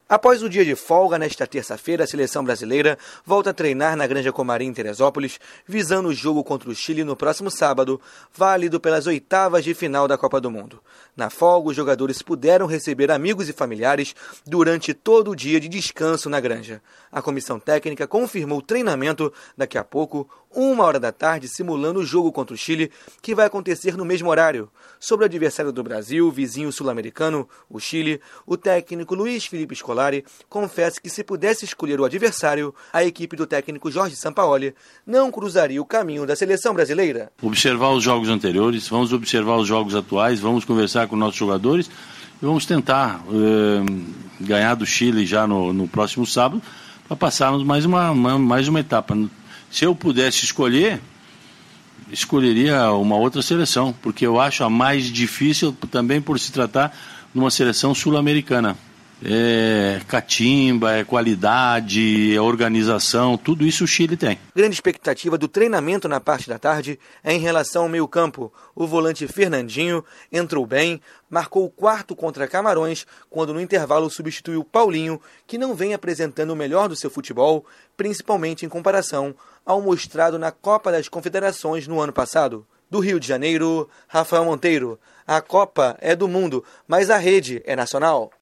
Após o dia de folga, nesta terça-feira, a seleção brasileira volta a treinar na Granja Comari, em Teresópolis, visando o jogo contra o Chile no próximo sábado, válido pelas oitavas de final da Copa do Mundo. Na folga, os jogadores puderam receber amigos e familiares durante todo o dia de descanso na Granja. A comissão técnica confirmou o treinamento daqui a pouco, 1h da tarde, simulando o jogo contra o Chile, que vai acontecer no mesmo horário. Sobre o adversário do Brasil, vizinho sul-americano, o Chile, o técnico Luiz Felipe Scolari confessa que se pudesse escolher o adversário, a equipe do técnico Jorge Sampaoli não cruzaria o caminho da seleção brasileira. Observar os jogos anteriores, vamos observar os jogos atuais, vamos conversar com nossos jogadores e vamos tentar ganhar do Chile já no próximo sábado para passarmos mais uma etapa. Se eu pudesse escolher, escolheria uma outra seleção, porque eu acho a mais difícil também por se tratar de uma seleção sul-americana. É catimba, é qualidade, é organização, tudo isso o Chile tem. Grande expectativa do treinamento na parte da tarde é em relação ao meio-campo. O volante Fernandinho entrou bem, marcou o quarto contra Camarões, quando no intervalo substituiu Paulinho, que não vem apresentando o melhor do seu futebol, principalmente em comparação ao mostrado na Copa das Confederações no ano passado. Do Rio de Janeiro, Rafael Monteiro. A Copa é do mundo, mas a rede é nacional.